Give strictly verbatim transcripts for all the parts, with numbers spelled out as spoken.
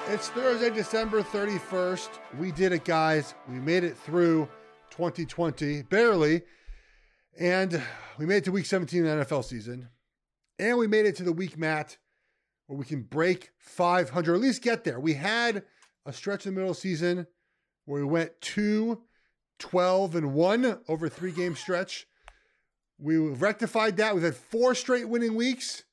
It's Thursday, December thirty-first. We did it, guys. We made it through twenty twenty, barely. And we made it to week seventeen of the N F L season. And we made it to the week, Matt, where we can break five hundred, or at least get there. We had a stretch in the middle of the season where we went two, twelve, and one over a three-game stretch. We rectified that. We've had four straight winning weeks.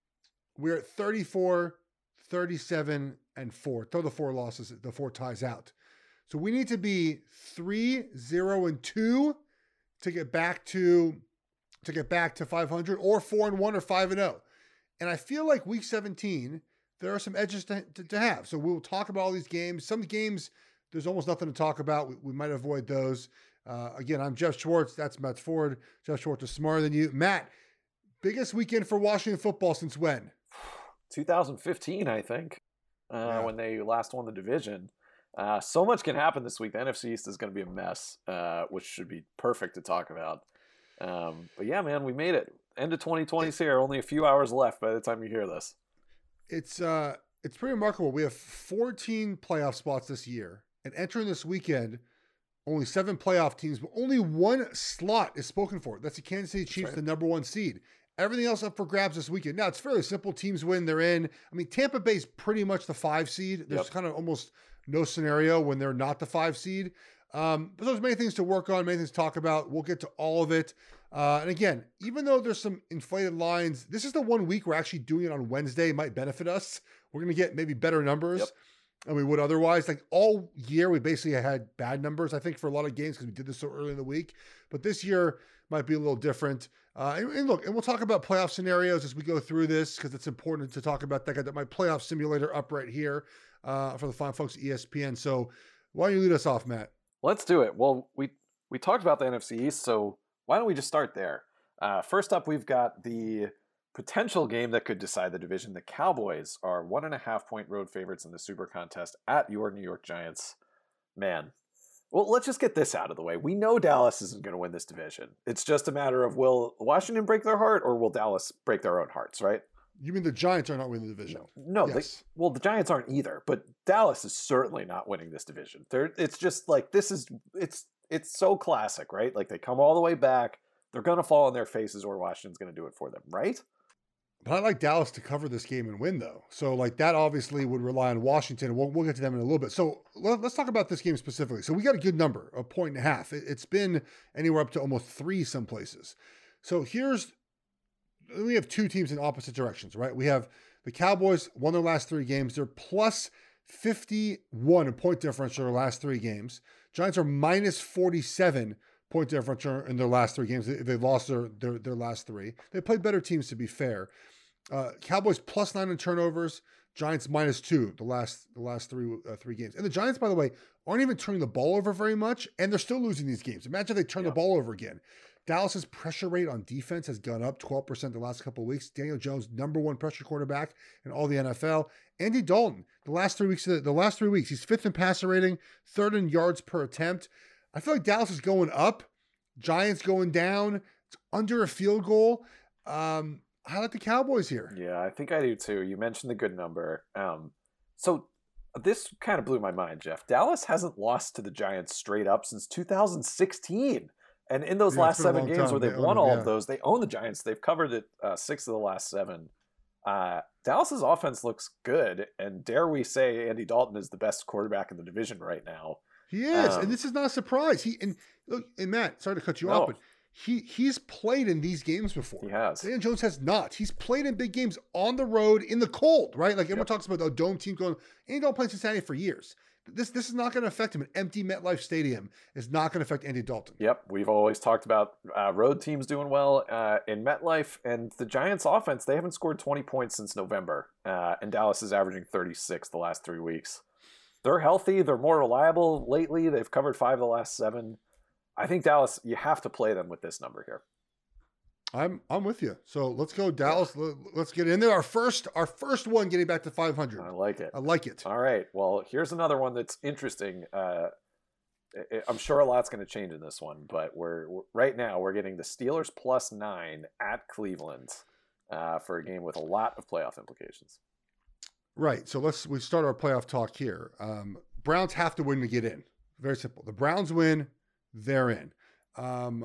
We're at thirty-four, thirty-seven, and four. Throw the four losses, the four ties out. So we need to be three, zero, and two to get back to to get back to five hundred, or four and one, or five and oh. And I feel like week seventeen, there are some edges to, to, to have. So we'll talk about all these games. Some games, there's almost nothing to talk about. We, we might avoid those. Uh, again, I'm Jeff Schwartz. That's Matt Ford. Jeff Schwartz is smarter than you. Matt, biggest weekend for Washington football since when? two thousand fifteen, I think, uh, yeah. when they last won the division. Uh, so much can happen this week. The N F C East is going to be a mess, uh, which should be perfect to talk about. Um, but yeah, man, we made it. End of twenty twenty is here. Only a few hours left by the time you hear this. It's uh, it's pretty remarkable. We have fourteen playoff spots this year, and entering this weekend, only seven playoff teams, but only one slot is spoken for. That's the Kansas City Chiefs, right, the number one seed. Everything else up for grabs this weekend. Now, it's fairly simple. Teams win, they're in. I mean, Tampa Bay's pretty much the five seed. There's Yep. kind of almost no scenario when they're not the five seed. Um, but there's many things to work on, many things to talk about. We'll get to all of it. Uh, and again, even though there's some inflated lines, this is the one week we're actually doing it on Wednesday. It might benefit us. We're going to get maybe better numbers. Yep. than we would otherwise. Like all year, we basically had bad numbers, I think, for a lot of games because we did this so early in the week. But this year might be a little different. Uh, and, and look, and we'll talk about playoff scenarios as we go through this because it's important to talk about that. I got my playoff simulator up right here uh, for the fine folks at E S P N. So why don't you lead us off, Matt? Let's do it. Well, we we talked about the N F C East, so why don't we just start there? Uh, first up, we've got the potential game that could decide the division. The Cowboys are one and a half point road favorites in the Super Contest at your New York Giants. Man, well, let's just get this out of the way. We know Dallas isn't going to win this division. It's just a matter of will Washington break their heart or will Dallas break their own hearts, right? You mean the Giants are not winning the division? No, yes. they, well, the Giants aren't either, but Dallas is certainly not winning this division. They're, it's just like, this is, it's it's so classic, right? Like they come all the way back, they're going to fall on their faces or Washington's going to do it for them, right? But I'd like Dallas to cover this game and win, though. So, like, that obviously would rely on Washington. We'll, we'll get to them in a little bit. So, let, let's talk about this game specifically. So, we got a good number, a point and a half. It, it's been anywhere up to almost three some places. So, here's, we have two teams in opposite directions, right? We have the Cowboys won their last three games. They're plus fifty-one in point differential in their last three games. Giants are minus forty-seven point differential in their last three games. They lost their, their, their last three. They played better teams, to be fair. Uh, Cowboys plus nine in turnovers. Giants minus two the last the last three uh, three games. And the Giants, by the way, aren't even turning the ball over very much, and they're still losing these games. Imagine if they turn yeah. the ball over again. Dallas's pressure rate on defense has gone up twelve percent the last couple of weeks. Daniel Jones, number one pressure quarterback in all the N F L. Andy Dalton, the last three weeks, the, the last three weeks, he's fifth in passer rating, third in yards per attempt. I feel like Dallas is going up. Giants going down. It's under a field goal. Um, I like the Cowboys here. Yeah, I think I do too. You mentioned the good number. Um, so this kind of blew my mind, Jeff. Dallas hasn't lost to the Giants straight up since two thousand sixteen. And in those yeah, last seven games time. where they've they won them, all yeah. of those, they own the Giants. They've covered it uh, six of the last seven. Uh, Dallas's offense looks good. And dare we say Andy Dalton is the best quarterback in the division right now. He is, um, and this is not a surprise. He and look, and Matt, sorry to cut you no. off, but he he's played in these games before. He has. Daniel Jones has not. He's played in big games on the road in the cold, right? Like everyone Yep. talks about the dome team going. Andy Dalton played in Cincinnati for years. This this is not going to affect him. An empty MetLife Stadium is not going to affect Andy Dalton. Yep, we've always talked about uh, road teams doing well uh, in MetLife, and the Giants' offense, they haven't scored twenty points since November, uh, and Dallas is averaging thirty-six the last three weeks. They're healthy. They're more reliable lately. They've covered five of the last seven. I think Dallas, you have to play them with this number here. I'm I'm with you. So let's go Dallas. Yeah. Let's get in there. Our first our first one getting back to five hundred. I like it. I like it. All right. Well, here's another one that's interesting. Uh, I'm sure a lot's going to change in this one, but we're, we're right now we're getting the Steelers plus nine at Cleveland uh, for a game with a lot of playoff implications. Right. So let's we start our playoff talk here. Um, Browns have to win to get in. Very simple. The Browns win, they're in. Um,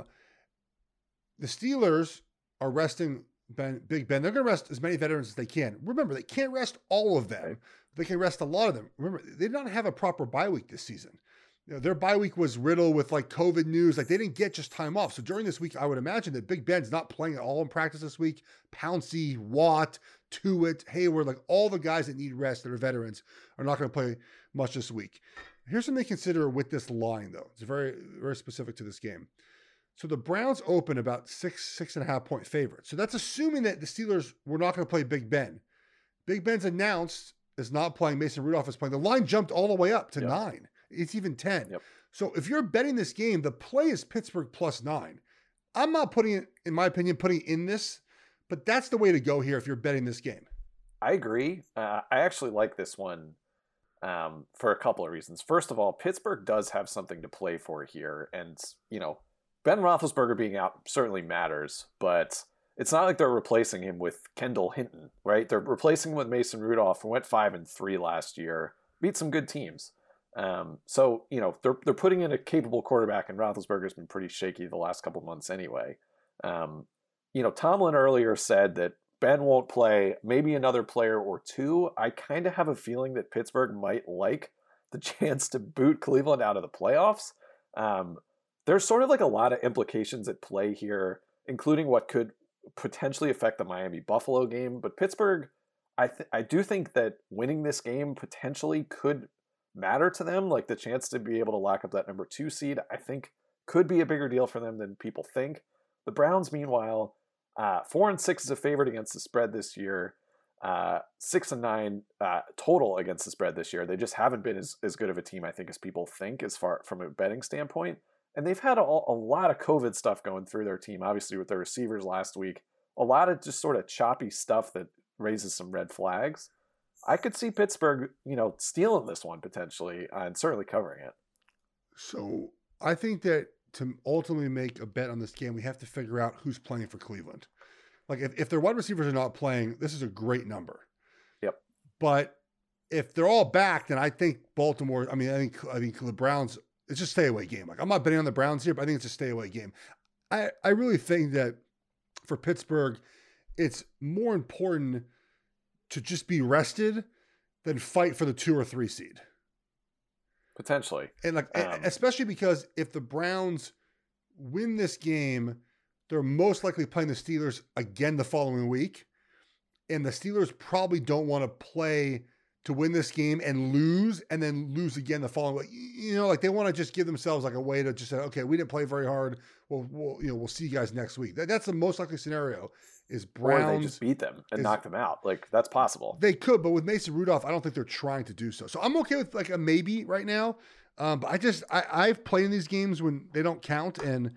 the Steelers are resting Ben, Big Ben. They're going to rest as many veterans as they can. Remember, they can't rest all of them. Right. They can rest a lot of them. Remember, they did not have a proper bye week this season. You know, their bye week was riddled with like COVID news. Like they didn't get just time off. So during this week, I would imagine that Big Ben's not playing at all in practice this week. Pouncey, Watt, Tuitt, Hayward, like all the guys that need rest that are veterans are not going to play much this week. Here's something to consider with this line, though. It's very, very specific to this game. So the Browns open about six, six and a half point favorites. So that's assuming that the Steelers were not going to play Big Ben. Big Ben's announced is not playing. Mason Rudolph is playing. The line jumped all the way up to yep. nine. It's even ten. Yep. So if you're betting this game, the play is Pittsburgh plus nine. I'm not putting it, in my opinion, putting in this, but that's the way to go here if you're betting this game. I agree. Uh, I actually like this one um, for a couple of reasons. First of all, Pittsburgh does have something to play for here. And, you know, Ben Roethlisberger being out certainly matters, but it's not like they're replacing him with Kendall Hinton, right? They're replacing him with Mason Rudolph, who went five and three last year, beat some good teams. Um, so, you know, they're they're putting in a capable quarterback, and Roethlisberger's been pretty shaky the last couple months anyway. Um, you know, Tomlin earlier said that Ben won't play, maybe another player or two. I kind of have a feeling that Pittsburgh might like the chance to boot Cleveland out of the playoffs. Um, there's sort of like a lot of implications at play here, including what could potentially affect the Miami-Buffalo game. But Pittsburgh, I th- I do think that winning this game potentially could matter to them. Like the chance to be able to lock up that number two seed, I think could be a bigger deal for them than people think. The Browns, meanwhile, uh, four and six is a favorite against the spread this year. Uh, six and nine uh, total against the spread this year. They just haven't been as, as good of a team, I think, as people think, as far from a betting standpoint. And they've had a, a lot of COVID stuff going through their team, obviously with their receivers last week. A lot of just sort of choppy stuff that raises some red flags. I could see Pittsburgh, you know, stealing this one potentially uh, and certainly covering it. So I think that to ultimately make a bet on this game, we have to figure out who's playing for Cleveland. Like if, if their wide receivers are not playing, this is a great number. Yep. But if they're all back, then I think Baltimore, I mean, I think, I think the Browns, it's just a stay away game. Like I'm not betting on the Browns here, but I think it's a stay away game. I, I really think that for Pittsburgh, it's more important to just be rested than fight for the two or three seed. Potentially. And like, um, especially because if the Browns win this game, they're most likely playing the Steelers again the following week. And the Steelers probably don't want to play to win this game and lose and then lose again the following week. You know, like they want to just give themselves like a way to just say, okay, we didn't play very hard. Well, we'll you know, we'll see you guys next week. That, that's the most likely scenario is Browns. Or they just beat them and is, knock them out. Like that's possible. They could, but with Mason Rudolph, I don't think they're trying to do so. So I'm okay with like a maybe right now. Um, but I just, I, I've played in these games when they don't count, and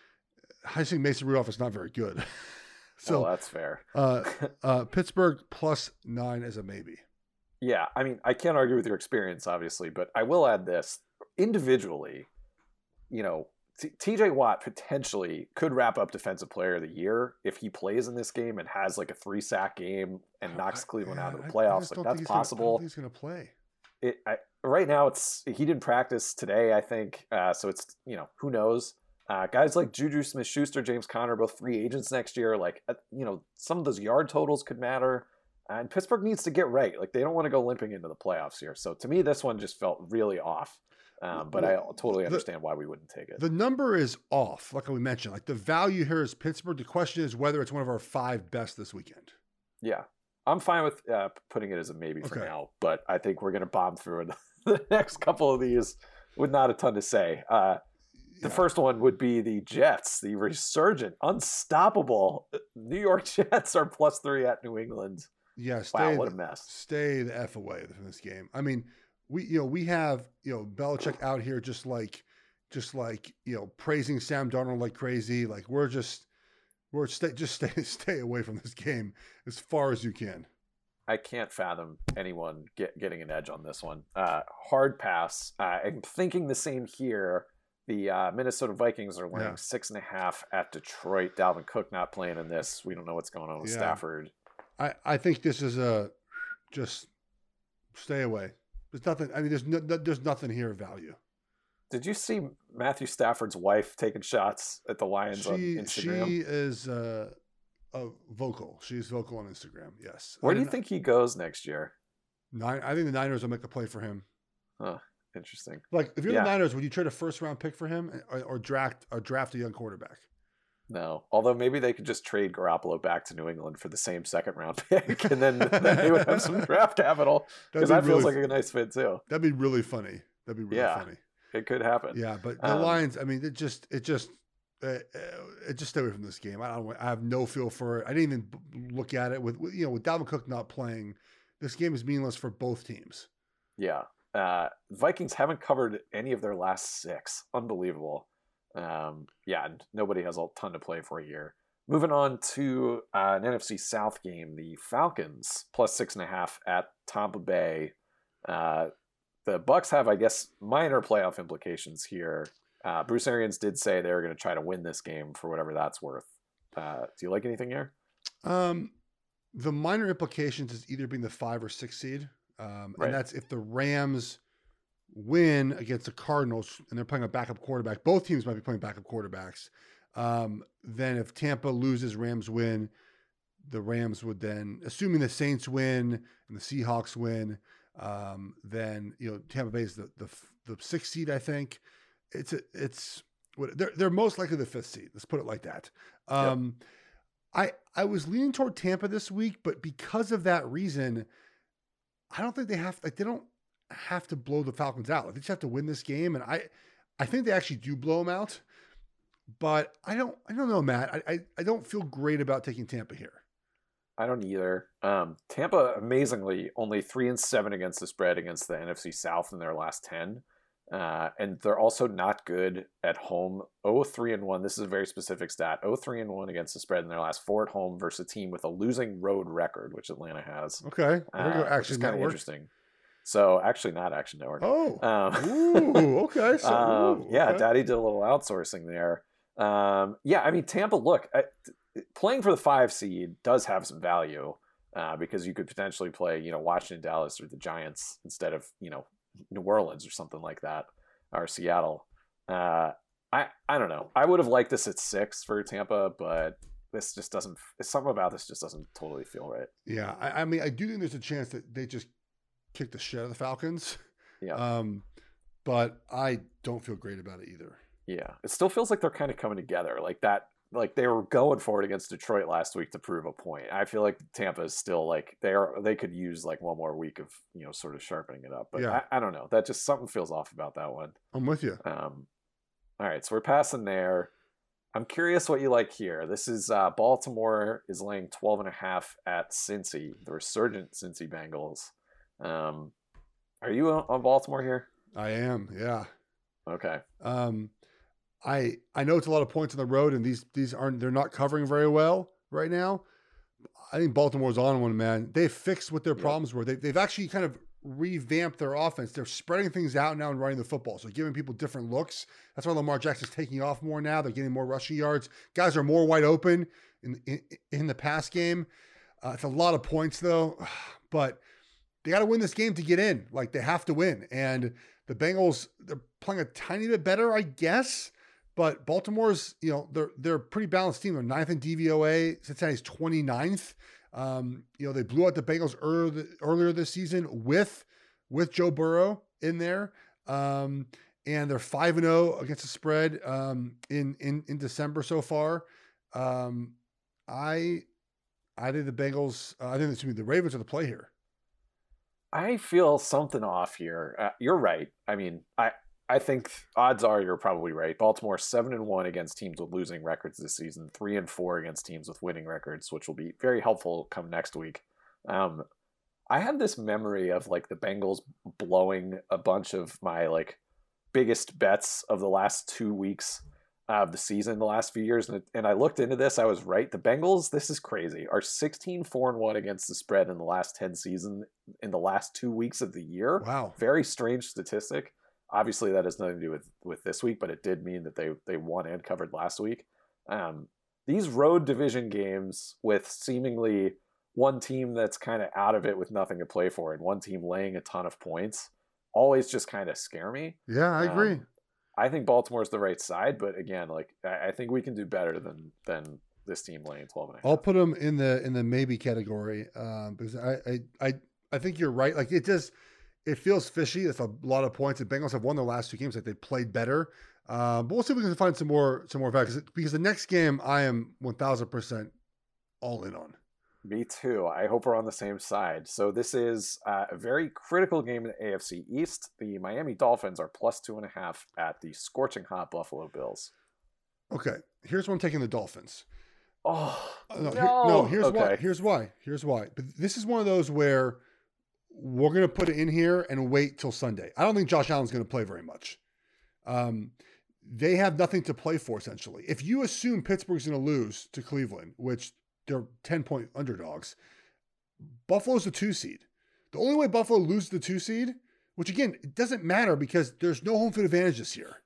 I think Mason Rudolph is not very good. So well, that's fair. uh, uh, Pittsburgh plus nine as a maybe. Yeah, I mean, I can't argue with your experience, obviously, but I will add this. Individually, you know, T- TJ Watt potentially could wrap up Defensive Player of the Year if he plays in this game and has like a three-sack game and knocks Cleveland I, out of the I, playoffs. I like that's he's possible. Gonna, I don't think he's going to play. It, I, right now, it's he didn't practice today, I think, uh, so it's, you know, who knows. Uh, guys like Juju Smith-Schuster, James Conner, both free agents next year. Like, uh, you know, some of those yard totals could matter. And Pittsburgh needs to get right. Like, they don't want to go limping into the playoffs here. So, to me, this one just felt really off. Um, but well, I totally understand the, why we wouldn't take it. The number is off, like we mentioned. Like, the value here is Pittsburgh. The question is whether it's one of our five best this weekend. Yeah. I'm fine with uh, putting it as a maybe for okay. now. But I think we're going to bomb through the next couple of these with not a ton to say. Uh, The yeah. first one would be the Jets, the resurgent, unstoppable New York Jets are plus three at New England. Yeah, stay wow, what the, a mess. Stay the F away from this game. I mean, we you know we have you know Belichick out here just like just like you know praising Sam Darnold like crazy. Like we're just we're stay, just stay stay away from this game as far as you can. I can't fathom anyone get, getting an edge on this one. Uh, hard pass. Uh, I'm thinking the same here. The uh, Minnesota Vikings are winning yeah. six and a half at Detroit. Dalvin Cook not playing in this. We don't know what's going on with yeah. Stafford. I, I think this is a just stay away. There's nothing. I mean, there's no, there's nothing here of value. Did you see Matthew Stafford's wife taking shots at the Lions she, on Instagram? She is uh, uh, vocal. She's vocal on Instagram. Yes. Where do you think he goes next year? Nine. I think the Niners will make a play for him. Huh. Interesting. Like, if you're yeah. the Niners, would you trade a first round pick for him or, or draft or draft a young quarterback? No. Although maybe they could just trade Garoppolo back to New England for the same second round pick, and then, then they would have some draft capital. Because that feels really, like a nice fit too. That'd be really funny. That'd be really yeah, funny. It could happen. Yeah, but the um, Lions. I mean, it just, it just, uh, it just stay away from this game. I don't. I have no feel for it. I didn't even look at it with, you know, with Dalvin Cook not playing. This game is meaningless for both teams. Yeah. Uh, Vikings haven't covered any of their last six. Unbelievable. Um, yeah, nobody has a ton to play for here. Moving on to uh, an N F C South game, the Falcons plus six and a half at Tampa Bay. Uh, the Bucs have, I guess, minor playoff implications here. Uh, Bruce Arians did say they were going to try to win this game for whatever that's worth. Uh, do you like anything here? Um, the minor implications is either being the five or six seed. Um, right. And that's if the Rams win against the Cardinals and they're playing a backup quarterback. Both teams might be playing backup quarterbacks. Um, then if Tampa loses, Rams win, the Rams would then, assuming the Saints win and the Seahawks win, um, then, you know, Tampa Bay is the, the, the sixth seed, I think. It's, a, it's, they're, they're most likely the fifth seed. Let's put it like that. Um, yep. I, I was leaning toward Tampa this week, but because of that reason, I don't think they have, like, they don't have to blow the Falcons out. Like, they just have to win this game. And I, I think they actually do blow them out, but I don't, I don't know, Matt. I, I, I don't feel great about taking Tampa here. I don't either. Um, Tampa, amazingly, only three and seven against the spread against the N F C South in their last ten. Uh, and they're also not good at home. oh three and one. This is a very specific stat. oh three and one against the spread in their last four at home versus a team with a losing road record, which Atlanta has. Okay. Uh, which is kind of interesting. So actually not Action Network. Oh. Um, ooh, okay. So, um, ooh, yeah, okay. Daddy did a little outsourcing there. Um, yeah, I mean, Tampa, look, I, playing for the five seed does have some value uh, because you could potentially play, you know, Washington, Dallas, or the Giants instead of, you know, New Orleans or something like that, or Seattle. Uh, I I don't know. I would have liked this at six for Tampa, but this just doesn't. Something about this just doesn't totally feel right. Yeah, I, I mean, I do think there's a chance that they just kick the shit out of the Falcons. Yeah. Um, but I don't feel great about it either. Yeah, it still feels like they're kind of coming together, like that. Like they were going for it against Detroit last week to prove a point. I feel like Tampa is still like they are. They could use like one more week of, you know, sort of sharpening it up. But yeah. I, I don't know. That just something feels off about that one. I'm with you. Um, all right, so we're passing there. I'm curious what you like here. This is uh, Baltimore is laying twelve and a half at Cincy, the resurgent Cincy Bengals. Um, are you on Baltimore here? I am. Yeah. Okay. Um, I I know it's a lot of points on the road, and these these aren't they're not covering very well right now. I think Baltimore's on one, man. They've fixed what their yep. problems were. They, they've actually kind of revamped their offense. They're spreading things out now and running the football, so giving people different looks. That's why Lamar Jackson's taking off more now. They're getting more rushing yards. Guys are more wide open in in, in the pass game. Uh, it's a lot of points though, but they got to win this game to get in. Like they have to win, and the Bengals they're playing a tiny bit better, I guess. But Baltimore's, you know, they're they're a pretty balanced team. They're ninth in D V O A. Cincinnati's twenty-ninth. Um, you know, they blew out the Bengals earlier, earlier this season with with Joe Burrow in there. Um, and they're five and oh against the spread um, in, in in December so far. Um, I I think the Bengals, uh, I think excuse me, the Ravens are the play here. I feel something off here. Uh, you're right. I mean, I I think odds are you're probably right. Baltimore seven and one against teams with losing records this season, three and four against teams with winning records, which will be very helpful come next week. Um, I had this memory of like the Bengals blowing a bunch of my like biggest bets of the last two weeks of the season, the last few years, and, and I looked into this. I was right. The Bengals, this is crazy, are sixteen four and one against the spread in the last ten season in the last two weeks of the year. Wow, very strange statistic. Obviously, that has nothing to do with, with this week, but it did mean that they, they won and covered last week. Um, these road division games with seemingly one team that's kind of out of it with nothing to play for and one team laying a ton of points always just kind of scare me. Yeah, I agree. Um, I think Baltimore's the right side, but again, like I, I think we can do better than than this team laying twelve and a half. I'll put them in the in the maybe category um, because I, I I I think you're right. Like it just it feels fishy. It's a lot of points. The Bengals have won their last two games. Like they played better. Um, but we'll see if we can find some more some more value because because the next game I am one thousand percent all in on. Me too. I hope we're on the same side. So this is uh, a very critical game in the A F C East. The Miami Dolphins are plus two and a half at the scorching hot Buffalo Bills. Okay, here's where I'm taking the Dolphins. Oh no! no! Here, no here's okay. why. Here's why. Here's why. But this is one of those where we're gonna put it in here and wait till Sunday. I don't think Josh Allen's gonna play very much. Um, they have nothing to play for essentially. If you assume Pittsburgh's gonna lose to Cleveland, which they're ten-point underdogs. Buffalo's the two seed. The only way Buffalo loses the two seed, which again, it doesn't matter because there's no home field advantage this year,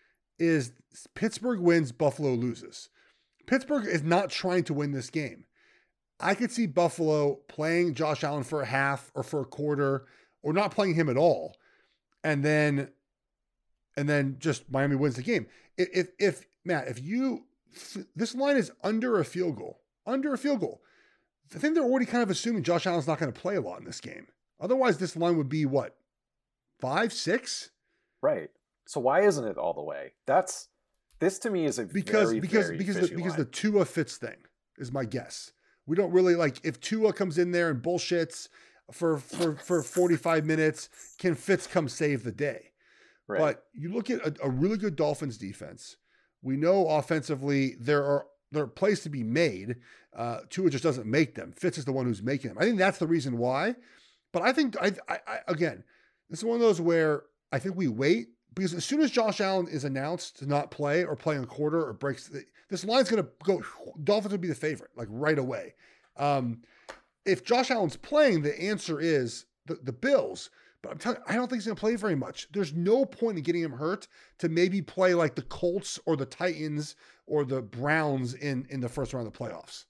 is Pittsburgh wins, Buffalo loses. Pittsburgh is not trying to win this game. I could see Buffalo playing Josh Allen for a half or for a quarter or not playing him at all. And then, and then just Miami wins the game. If, if, if Matt, if you, this line is under a field goal, under a field goal. I think they're already kind of assuming Josh Allen's not going to play a lot in this game. Otherwise, this line would be what? Five, six? Right. So why isn't it all the way? That's this to me is a because very, because very because fishy the, because line. the Tua Fitz thing is my guess. We don't really like if Tua comes in there and bullshits for for for forty-five minutes. Can Fitz come save the day? Right. But you look at a, a really good Dolphins defense. We know offensively there are there are plays to be made. Uh, Tua just doesn't make them. Fitz is the one who's making them. I think that's the reason why. But I think, I, I, I again, this is one of those where I think we wait because as soon as Josh Allen is announced to not play or play a quarter or breaks, this line's going to go, Dolphins would be the favorite, like right away. Um, if Josh Allen's playing, the answer is the, the Bills. But I'm telling you, I don't think he's going to play very much. There's no point in getting him hurt to maybe play like the Colts or the Titans or the Browns in, in the first round of the playoffs.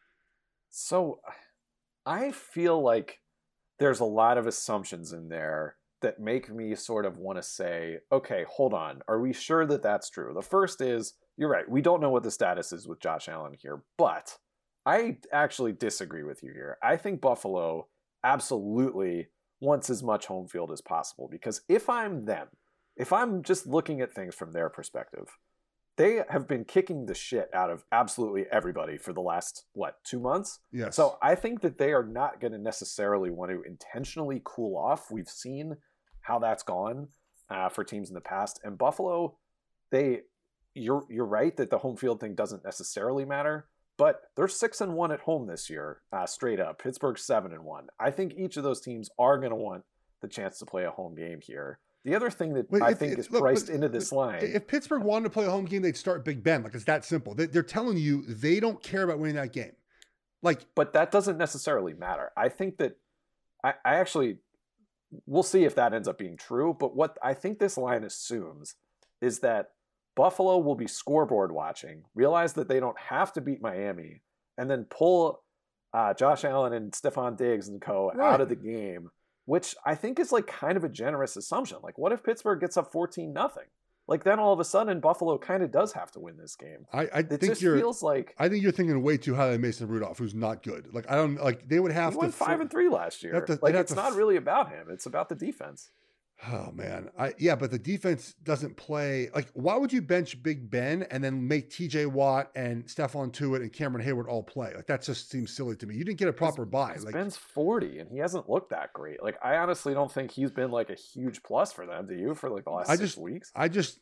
So I feel like there's a lot of assumptions in there that make me sort of want to say, okay, hold on. Are we sure that that's true? The first is, you're right. We don't know what the status is with Josh Allen here, but I actually disagree with you here. I think Buffalo absolutely wants as much home field as possible because if I'm them, if I'm just looking at things from their perspective, they have been kicking the shit out of absolutely everybody for the last, what, two months? Yes. So I think that they are not going to necessarily want to intentionally cool off. We've seen how that's gone uh, for teams in the past. And Buffalo, they, you're you're right that the home field thing doesn't necessarily matter, but they're six and one at home this year, uh, straight up. Pittsburgh's seven and one. I think each of those teams are going to want the chance to play a home game here. The other thing that Wait, I if, think if, is look, priced but, into this but line. If Pittsburgh wanted to play a home game, they'd start Big Ben. Like, it's that simple. They, they're telling you they don't care about winning that game. Like, but that doesn't necessarily matter. I think that I, I actually, we'll see if that ends up being true. But what I think this line assumes is that Buffalo will be scoreboard watching, realize that they don't have to beat Miami, and then pull uh, Josh Allen and Stephon Diggs and co. Right. out of the game. Which I think is like kind of a generous assumption. Like, what if Pittsburgh gets up fourteen nothing? Like, then all of a sudden Buffalo kind of does have to win this game. I, I it think just you're. feels like I think you're thinking way too highly of Mason Rudolph, who's not good. Like, I don't like. They would have he to went five for, and three last year. to, like, it's to, not really about him. It's about the defense. Oh man, I yeah, but the defense doesn't play. Like, why would you bench Big Ben and then make T J Watt and Stephon Tuitt and Cameron Hayward all play? Like, that just seems silly to me. You didn't get a proper bye. Like, Ben's forty and he hasn't looked that great. Like, I honestly don't think he's been like a huge plus for them. Do you for like the last I six just, weeks? I just,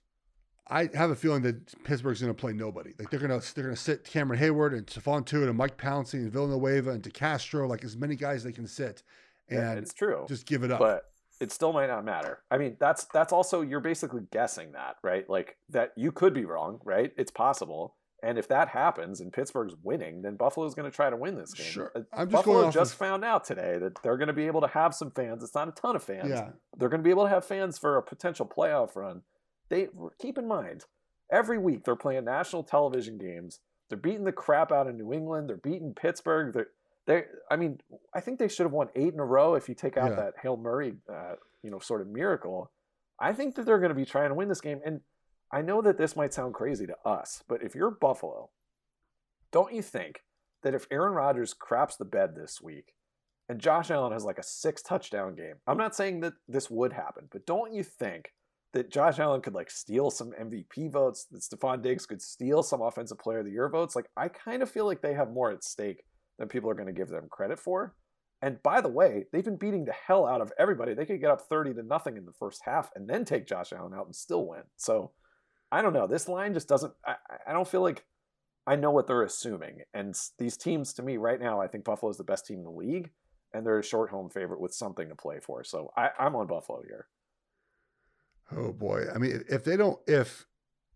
I have a feeling that Pittsburgh's going to play nobody. Like, they're gonna they're gonna sit Cameron Hayward and Stephon Tuitt and Mike Pouncey and Villanueva and DeCastro, like as many guys they can sit, and yeah, it's true. Just give it up. But it still might not matter. I mean, that's that's also, you're basically guessing that, right? Like, that you could be wrong, right? It's possible. And if that happens and Pittsburgh's winning, then Buffalo's going to try to win this game. Sure. Uh, I'm just Buffalo going off just of, found out today that they're going to be able to have some fans. It's not a ton of fans. Yeah. They're going to be able to have fans for a potential playoff run. They keep in mind, every week they're playing national television games. They're beating the crap out of New England. They're beating Pittsburgh. They're, they, I mean, I think they should have won eight in a row if you take out Yeah. that Hail Murray, uh, you know, sort of miracle. I think that they're going to be trying to win this game. And I know that this might sound crazy to us, but if you're Buffalo, don't you think that if Aaron Rodgers craps the bed this week and Josh Allen has like a six touchdown game, I'm not saying that this would happen, but don't you think that Josh Allen could like steal some M V P votes, that Stephon Diggs could steal some Offensive Player of the Year votes? Like, I kind of feel like they have more at stake than people are going to give them credit for. And by the way, they've been beating the hell out of everybody. They could get up thirty to nothing in the first half and then take Josh Allen out and still win. So I don't know. This line just doesn't, I, I don't feel like I know what they're assuming. And these teams, to me right now, I think Buffalo is the best team in the league, and they're a short home favorite with something to play for. So I, I'm on Buffalo here. Oh boy. I mean, if they don't, if,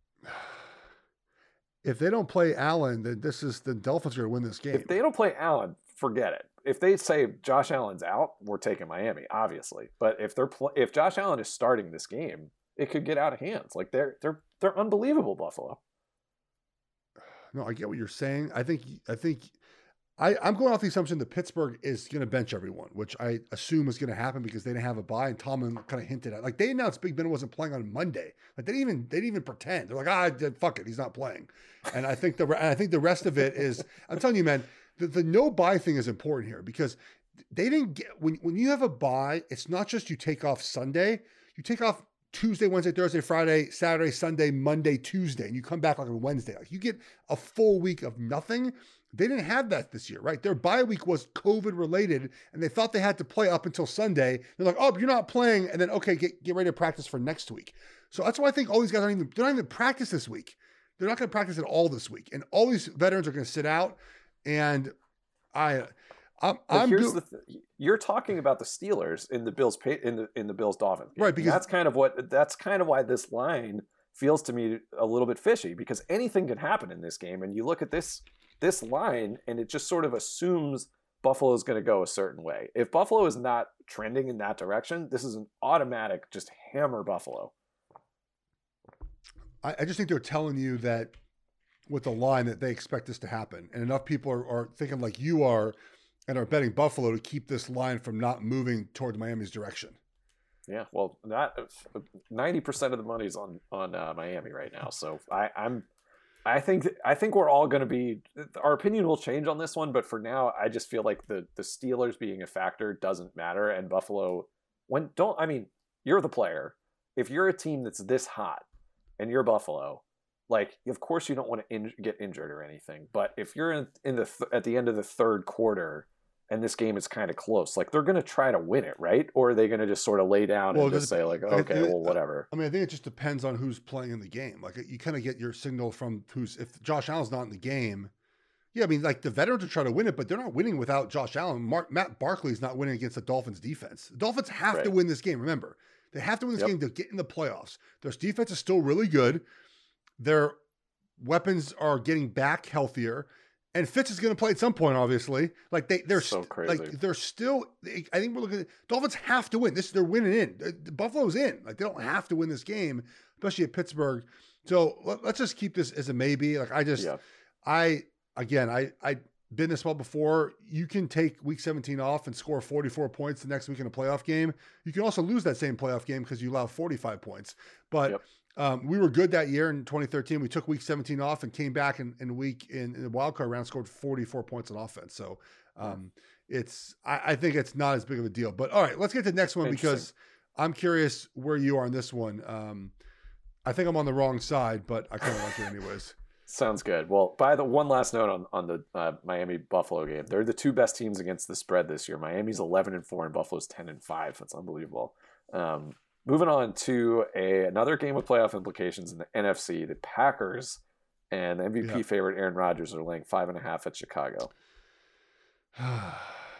if they don't play Allen, then this is the Dolphins are going to win this game. If they don't play Allen, forget it. If they say Josh Allen's out, we're taking Miami, obviously. But if they're pl- if Josh Allen is starting this game, it could get out of hands. Like they're they're they're unbelievable, Buffalo. No, I get what you're saying. I think I think I, I'm going off the assumption that Pittsburgh is going to bench everyone, which I assume is going to happen because they didn't have a bye. And Tomlin kind of hinted at, like they announced Big Ben wasn't playing on Monday. Like they didn't even they didn't even pretend. They're like, ah, fuck it, he's not playing. And I think the and I think the rest of it is, I'm telling you, man, the, the no bye thing is important here because they didn't get when when you have a bye, it's not just you take off Sunday, you take off Tuesday, Wednesday, Thursday, Friday, Saturday, Sunday, Monday, Tuesday, and you come back like on Wednesday. Like you get a full week of nothing. They didn't have that this year, right? Their bye week was COVID related, and they thought they had to play up until Sunday. They're like, oh, you're not playing, and then okay, get, get ready to practice for next week. So that's why I think all these guys aren't even they're not even practice this week. They're not going to practice at all this week, and all these veterans are going to sit out. And I, I'm, I'm here's do- the th- you're talking about the Steelers in the Bills in the in the Bills Dolphins game. Right, because and that's kind of what that's kind of why this line feels to me a little bit fishy because anything can happen in this game, and you look at this. this line and it just sort of assumes Buffalo is going to go a certain way. If Buffalo is not trending in that direction, this is an automatic just hammer Buffalo. I, I just think they're telling you that with the line that they expect this to happen. And enough people are, are thinking like you are and are betting Buffalo to keep this line from not moving towards Miami's direction. Yeah, well, not ninety percent of the money's on, on uh, Miami right now. So I, I'm, I think I think we're all going to be our opinion will change on this one, but for now, I just feel like the the Steelers being a factor doesn't matter, and Buffalo when don't I mean you're the player. If you're a team that's this hot and you're Buffalo, like of course you don't want to in, get injured or anything, but if you're in, in the th- at the end of the third quarter and this game is kind of close, like they're going to try to win it, right? Or are they going to just sort of lay down well, and just say like, okay, it, well, whatever. I mean, I think it just depends on who's playing in the game. Like you kind of get your signal from who's, if Josh Allen's not in the game. Yeah. I mean, like the veterans are trying to win it, but they're not winning without Josh Allen. Mark, Matt Barkley's not winning against the Dolphins defense. The Dolphins have right. to win this game. Remember, they have to win this yep. game to get in the playoffs. Their defense is still really good. Their weapons are getting back healthier. And Fitz is going to play at some point, obviously. Like they, they're so crazy. Like they're still. I think we're looking at Dolphins have to win this. They're winning in. Buffalo's in. Like they don't have to win this game, especially at Pittsburgh. So let, let's just keep this as a maybe. Like I just, yeah. I again, I I been this well before. You can take Week seventeen off and score forty-four points the next week in a playoff game. You can also lose that same playoff game because you allow forty-five points. But yep. Um, we were good that year in twenty thirteen. We took week seventeen off and came back in, in week in, in the wild card round, scored forty-four points on offense. So um, it's, I, I think it's not as big of a deal, but all right, let's get to the next one because I'm curious where you are on this one. Um, I think I'm on the wrong side, but I kind of like it anyways. Sounds good. Well, by the one last note on, on the uh, Miami Buffalo game, they're the two best teams against the spread this year. Miami's eleven and four and Buffalo's ten and five. That's unbelievable. Um, Moving on to a, another game with playoff implications in the N F C, the Packers and the M V P yeah. favorite Aaron Rodgers are laying five and a half at Chicago. I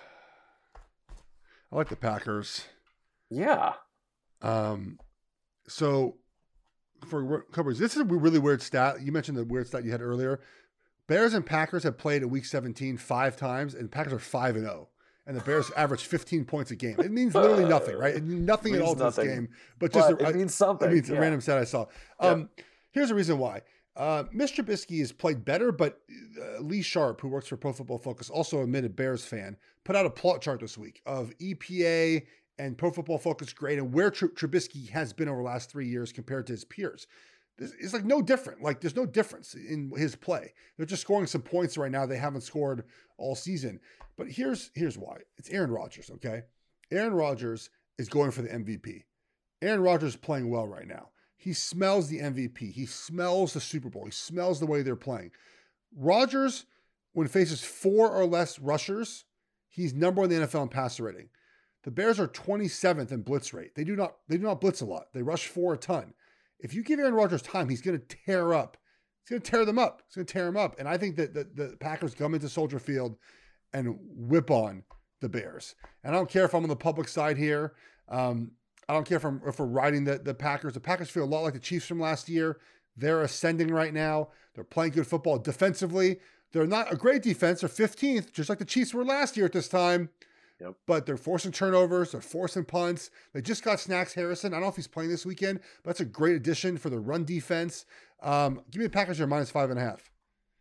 like the Packers. Yeah. Um. So for coverage, this is a really weird stat. You mentioned the weird stat you had earlier. Bears and Packers have played in Week seventeen five times, and the Packers are five and zero. And the Bears average fifteen points a game. It means literally nothing, right? It means nothing it means at all to this game. But just but a, it means something. It means yeah. a random stat I saw. Um, yeah. Here's the reason why. Uh, Mister Trubisky has played better, but uh, Lee Sharp, who works for Pro Football Focus, also admitted Bears fan, put out a plot chart this week of E P A and Pro Football Focus grade and where Tr- Trubisky has been over the last three years compared to his peers. This, it's like no different. Like there's no difference in his play. They're just scoring some points right now they haven't scored all season. But here's here's why. It's Aaron Rodgers, okay? Aaron Rodgers is going for the M V P. Aaron Rodgers is playing well right now. He smells the M V P. He smells the Super Bowl. He smells the way they're playing. Rodgers, when faces four or less rushers, he's number one in the N F L in passer rating. The Bears are twenty-seventh in blitz rate. They do not they do not blitz a lot. They rush four a ton. If you give Aaron Rodgers time, he's going to tear up. He's going to tear them up. He's going to tear them up. And I think that the, the Packers come into Soldier Field and whip on the Bears. And I don't care if I'm on the public side here. Um, I don't care if, I'm, if we're riding the, the Packers. The Packers feel a lot like the Chiefs from last year. They're ascending right now. They're playing good football defensively. They're not a great defense. They're fifteenth, just like the Chiefs were last year at this time. Yep. But they're forcing turnovers. They're forcing punts. They just got Snacks Harrison. I don't know if he's playing this weekend, but that's a great addition for the run defense. Um, give me the Packers here minus five and a half.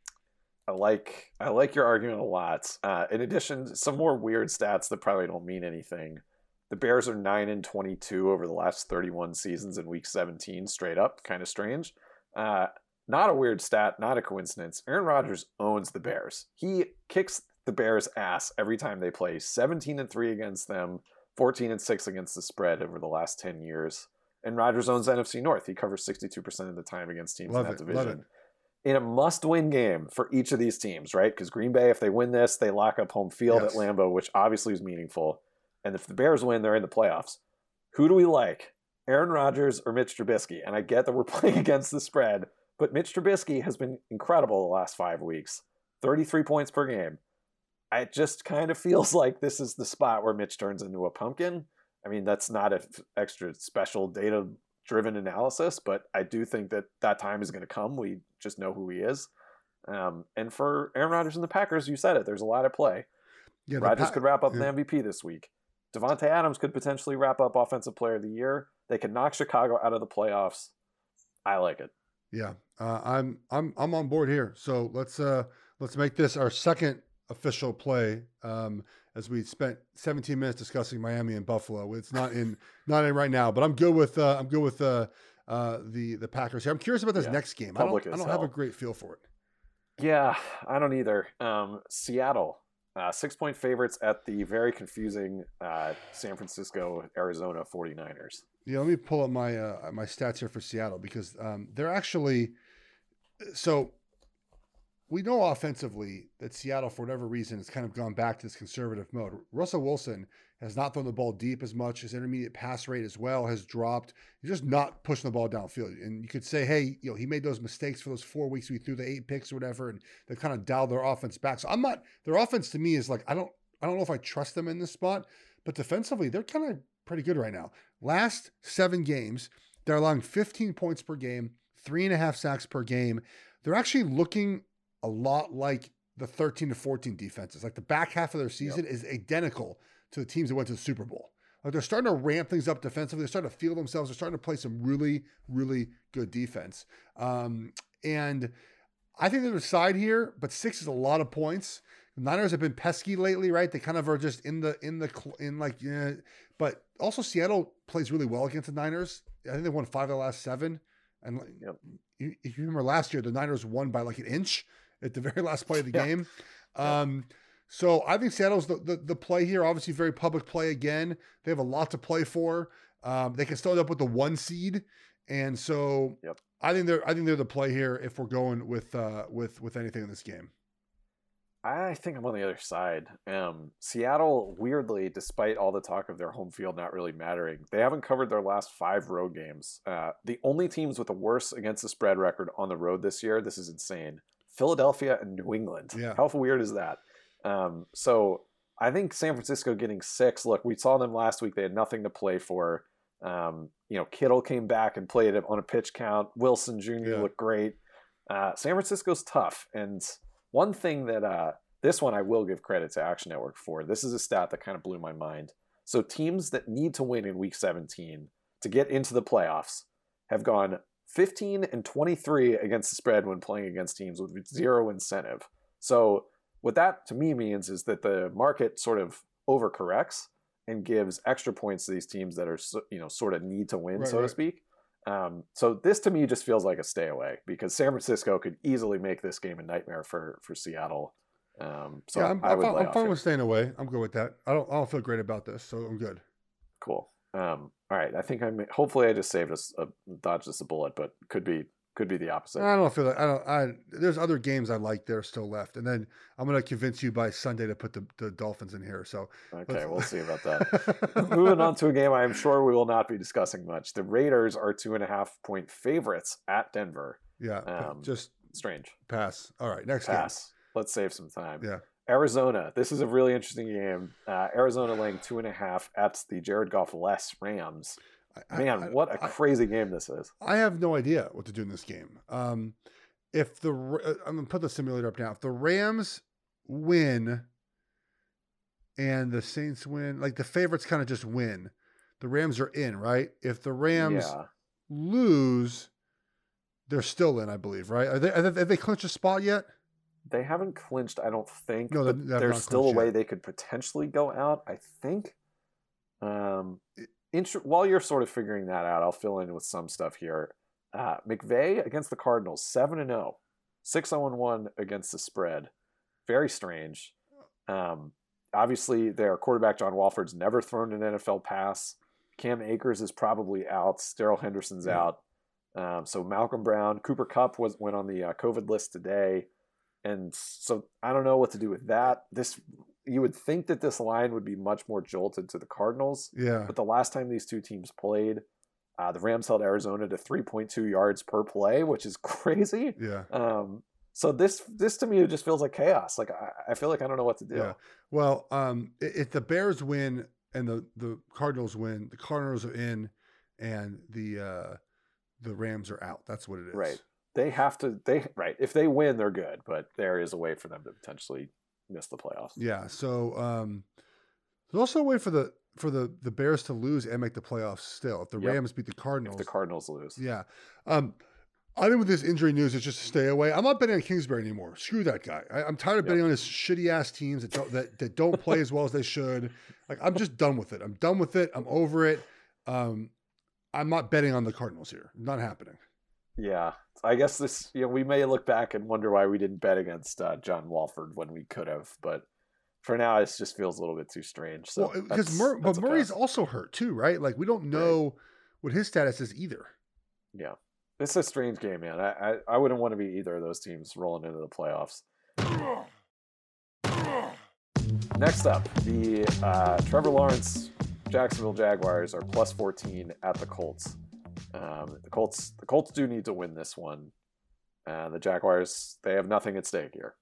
I like I like your argument a lot. Uh, in addition, some more weird stats that probably don't mean anything. The Bears are nine and twenty-two over the last thirty-one seasons in Week seventeen, straight up, kind of strange. Uh, not a weird stat, not a coincidence. Aaron Rodgers owns the Bears. He kicks the Bears' ass every time they play. seventeen and three against them, fourteen and six against the spread over the last ten years. And Rodgers owns N F C North. He covers sixty-two percent of the time against teams love in that it, division. In a must-win game for each of these teams, right? Because Green Bay, if they win this, they lock up home field yes. at Lambeau, which obviously is meaningful. And if the Bears win, they're in the playoffs. Who do we like? Aaron Rodgers or Mitch Trubisky? And I get that we're playing against the spread, but Mitch Trubisky has been incredible the last five weeks. thirty-three points per game. It just kind of feels like this is the spot where Mitch turns into a pumpkin. I mean, that's not an extra special data-driven analysis, but I do think that that time is going to come. We just know who he is. Um, and for Aaron Rodgers and the Packers, you said it. There's a lot at play. Yeah, Rodgers pa- could wrap up yeah. the M V P this week. Devontae Adams could potentially wrap up Offensive Player of the Year. They could knock Chicago out of the playoffs. I like it. Yeah, uh, I'm I'm I'm on board here. So let's uh, let's make this our second official play. Um, as we spent seventeen minutes discussing Miami and Buffalo. It's not in not in right now, but I'm good with uh, I'm good with uh, uh, the the Packers here. I'm curious about this yeah. next game. Public I don't I don't hell. have a great feel for it. Yeah, I don't either. Um, Seattle. Uh, six-point favorites at the very confusing uh, San Francisco, Arizona forty-niners. Yeah, let me pull up my uh, my stats here for Seattle because um, they're actually – so we know offensively that Seattle, for whatever reason, has kind of gone back to this conservative mode. Russell Wilson has not thrown the ball deep as much. His intermediate pass rate as well has dropped. He's just not pushing the ball downfield. And you could say, hey, you know, he made those mistakes for those four weeks we threw the eight picks or whatever, and they kind of dialed their offense back. So I'm not – their offense to me is like I don't I don't know if I trust them in this spot, but defensively they're kind of pretty good right now. Last seven games, they're allowing fifteen points per game, three and a half sacks per game. They're actually looking a lot like the thirteen to fourteen defenses. Like the back half of their season yep. is identical to the teams that went to the Super Bowl. Like they're starting to ramp things up defensively. They're starting to feel themselves. They're starting to play some really, really good defense. Um, and I think there's a side here, but six is a lot of points. The Niners have been pesky lately, right? They kind of are just in the, in the, in like, yeah. But also Seattle plays really well against the Niners. I think they won five of the last seven. And yep. you, if you remember last year, the Niners won by like an inch at the very last play of the yeah. game. Um, yeah. So I think Seattle's the, the the play here. Obviously, very public play again. They have a lot to play for. Um, they can still end up with the one seed, and so yep. I think they're I think they're the play here if we're going with uh, with with anything in this game. I think I'm on the other side. Um, Seattle, weirdly, despite all the talk of their home field not really mattering, they haven't covered their last five road games. Uh, the only teams with a worse against the spread record on the road this year. This is insane. Philadelphia and New England. Yeah. How weird is that? Um, so I think San Francisco getting six. Look, we saw them last week. They had nothing to play for. Um, you know, Kittle came back and played it on a pitch count. Wilson Junior Yeah. looked great. Uh, San Francisco's tough. And one thing that uh, this one I will give credit to Action Network for. This is a stat that kind of blew my mind. So teams that need to win in week seventeen to get into the playoffs have gone fifteen and twenty-three against the spread when playing against teams with zero incentive. So what that to me means is that the market sort of overcorrects and gives extra points to these teams that are, you know, sort of need to win, right, so right. to speak. Um, so this to me just feels like a stay away because San Francisco could easily make this game a nightmare for for Seattle. Um, so yeah, I'm, I would I'm, lay I'm off fine here. with staying away. I'm good with that. I don't I don't feel great about this, so I'm good. Cool. Um, all right. I think I may, hopefully I just saved us a dodged us a bullet, but could be could be the opposite. I don't feel like I don't. I there's other games I like that are still left, and then I'm gonna convince you by Sunday to put the, the Dolphins in here. So okay, we'll see about that. Moving on to a game I am sure we will not be discussing much. The Raiders are two and a half point favorites at Denver. Yeah, Um, just strange. pass. All right, next Pass. Game. Let's save some time. Yeah. Arizona. This is a really interesting game. Uh, Arizona laying two and a half at the Jared Goff less Rams. Man, I, I, what a I, crazy game this is. I have no idea what to do in this game. Um, if the I'm gonna put the simulator up now. If the Rams win and the Saints win, like the favorites kind of just win, the Rams are in, right? If the Rams yeah. lose, they're still in, I believe, right? Are they, are they have they clinched a spot yet? They haven't clinched, I don't think. No, but they're there's still a way yet. they could potentially go out, I think. Um, int- while you're sort of figuring that out, I'll fill in with some stuff here. Uh, McVay against the Cardinals, seven and oh, six oh and one against the spread. Very strange. Um, obviously, their quarterback, John Walford's never thrown an N F L pass. Cam Akers is probably out. Darrell Henderson's Yeah. out. Um, so Malcolm Brown, Cooper Kupp was went on the uh, COVID list today. And so I don't know what to do with that. This you would think that this line would be much more jolted to the Cardinals. Yeah. But the last time these two teams played, uh, the Rams held Arizona to three point two yards per play, which is crazy. Yeah. Um, so this this to me just feels like chaos. Like I, I feel like I don't know what to do. Yeah. Well, um, if the Bears win and the, the Cardinals win, the Cardinals are in, and the uh, the Rams are out. That's what it is. Right. They have to. They right. If they win, they're good. But there is a way for them to potentially miss the playoffs. Yeah. So um, there's also a way for the for the, the Bears to lose and make the playoffs still. If the Yep. Rams beat the Cardinals. If the Cardinals lose. Yeah. Um, I think with this injury news, it's just to stay away. I'm not betting on Kingsbury anymore. Screw that guy. I, I'm tired of Yep. betting on his shitty ass teams that don't that, that don't play as well as they should. Like I'm just done with it. I'm done with it. I'm over it. Um, I'm not betting on the Cardinals here. Not happening. Yeah. I guess this, you know, we may look back and wonder why we didn't bet against uh, John Walford when we could have, but for now, it just feels a little bit too strange. So well, because that's- Mur- but that's a Murray's pass. also hurt too, right? Like we don't know what his status is either. Yeah, it's a strange game, man. I, I I wouldn't want to be either of those teams rolling into the playoffs. Next up, the uh, Trevor Lawrence Jacksonville Jaguars are plus fourteen at the Colts. Um, the Colts the Colts do need to win this one. Uh, the Jaguars, they have nothing at stake here.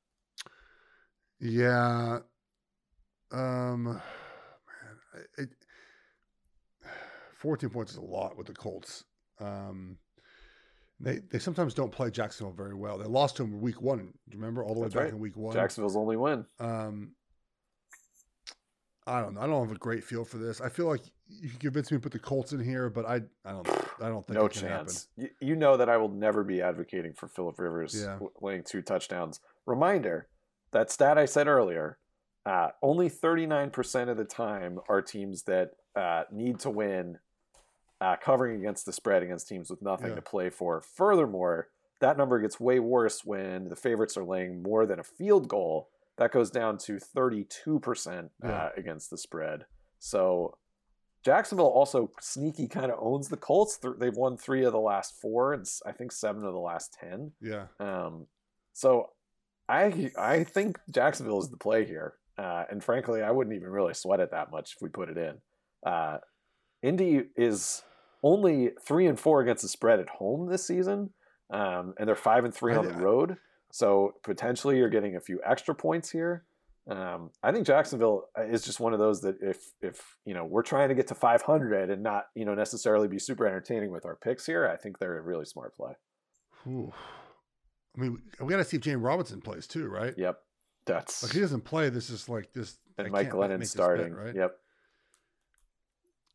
Yeah. Um, man, it, fourteen points is a lot with the Colts. Um, they they sometimes don't play Jacksonville very well. They lost to them week one. Do you remember all the way That's back right. in week one? Jacksonville's only win. Um, I don't know. I don't have a great feel for this. I feel like you can convince me to put the Colts in here, but I I don't I don't think No it can chance. You, you know that I will never be advocating for Phillip Rivers Yeah. w- laying two touchdowns. Reminder, that stat I said earlier, uh, only thirty-nine percent of the time are teams that uh, need to win uh, covering against the spread against teams with nothing Yeah. to play for. Furthermore, that number gets way worse when the favorites are laying more than a field goal. That goes down to thirty-two percent uh, Yeah. against the spread. So Jacksonville also sneaky kind of owns the Colts. Th- They've won three of the last four, and s- I think seven of the last ten. Yeah. Um, so I I think Jacksonville is the play here, uh, and frankly, I wouldn't even really sweat it that much if we put it in. Uh, Indy is only three and four against the spread at home this season, um, and they're five and three I- on the road. So potentially, you're getting a few extra points here. Um, I think Jacksonville is just one of those that if if you know we're trying to get to five hundred and not you know necessarily be super entertaining with our picks here, I think they're a really smart play. Ooh. I mean, we got to see if James Robinson plays too, right? Yep, that's Like he doesn't play. This is like this. and I Mike can't Glennon make this bet, starting. right? Yep.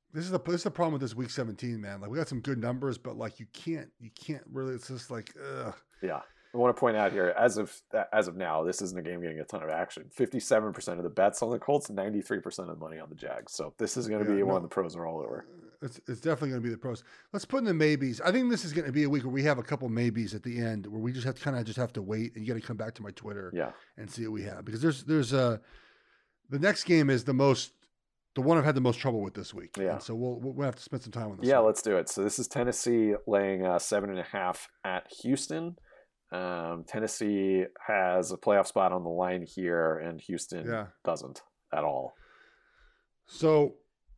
This is the this is the problem with this week seventeen, man. Like we got some good numbers, but like you can't you can't really. It's just like, ugh. Yeah. I want to point out here, as of as of now, this isn't a game getting a ton of action. fifty-seven percent of the bets on the Colts, ninety-three percent of the money on the Jags. So this is going to Yeah, be no. one the pros are all over. It's it's definitely going to be the pros. Let's put in the maybes. I think this is going to be a week where we have a couple maybes at the end, where we just have to kind of just have to wait, and you got to come back to my Twitter, Yeah. and see what we have, because there's there's uh the next game is the most the one I've had the most trouble with this week. Yeah. And so we'll we'll have to spend some time on this. Yeah, one. let's do it. So this is Tennessee laying uh, seven and a half at Houston. Um, Tennessee has a playoff spot on the line here, and Houston Yeah. doesn't at all. So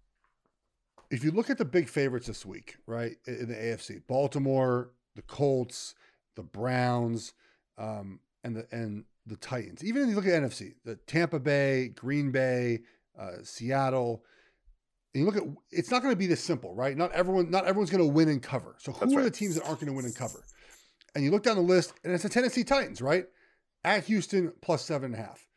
if you look at the big favorites this week, right, in the A F C, Baltimore, the Colts, the Browns, um, and the and the Titans. Even if you look at N F C, the Tampa Bay, Green Bay, uh, Seattle. And you look at, it's not going to be this simple, right? Not everyone, not everyone's going to win and cover. So who That's are right. the teams that aren't going to win and cover? And you look down the list, and it's the Tennessee Titans, right? At Houston, plus seven and a half.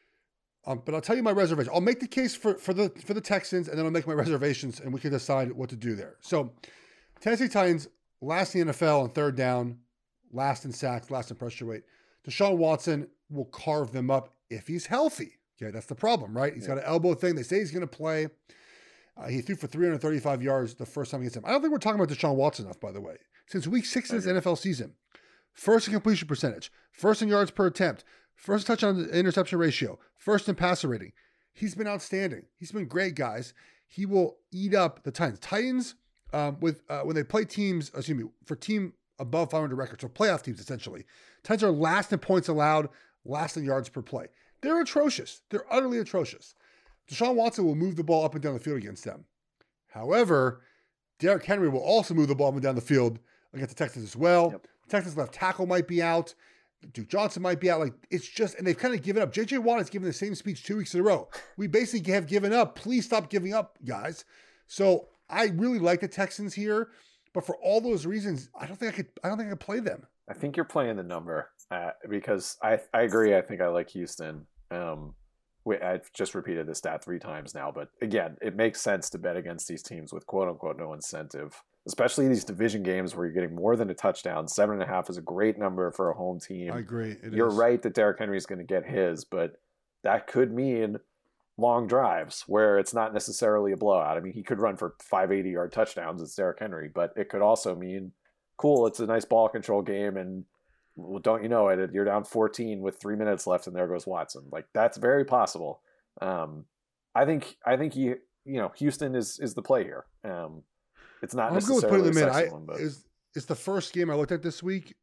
Um, but I'll tell you my reservation. I'll make the case for, for the for the Texans, and then I'll make my reservations, and we can decide what to do there. So, Tennessee Titans, last in the N F L in third down, last in sacks, last in pressure rate. Deshaun Watson will carve them up if he's healthy. Okay, that's the problem, right? He's Yeah. got an elbow thing. They say he's going to play. Uh, he threw for three hundred thirty-five yards the first time against him. I don't think we're talking about Deshaun Watson enough, by the way. Since week six of this N F L season, first in completion percentage, first in yards per attempt, first touchdown to interception ratio, first in passer rating. He's been outstanding. He's been great, guys. He will eat up the Titans. Titans, um, with uh, when they play teams, excuse me, for team above five hundred records, so playoff teams essentially. Titans are last in points allowed, last in yards per play. They're atrocious. They're utterly atrocious. Deshaun Watson will move the ball up and down the field against them. However, Derrick Henry will also move the ball up and down the field against the Texans as well. Yep. Texans left tackle might be out. Duke Johnson might be out. Like, it's just, and they've kind of given up. J J Watt has given the same speech two weeks in a row. We basically have given up. Please stop giving up, guys. So I really like the Texans here, but for all those reasons, I don't think I could. I don't think I could play them. I think you're playing the number uh, because I, I agree. I think I like Houston. Um, we, I've just repeated this stat three times now, but again, it makes sense to bet against these teams with quote unquote no incentive, especially these division games where you're getting more than a touchdown. Seven and a half is a great number for a home team. I agree. It You're is. right that Derrick Henry is going to get his, but that could mean long drives where it's not necessarily a blowout. I mean, he could run for five eighty yard touchdowns. It's Derrick Henry, but it could also mean, cool, it's a nice ball control game, and well, don't you know it, you're down fourteen with three minutes left, and there goes Watson. Like, that's very possible. Um, I think I think you you know Houston is is the play here. Um, it's not I'm good with necessarily putting them a in. sexy I, one, but it's, it's the first game I looked at this week.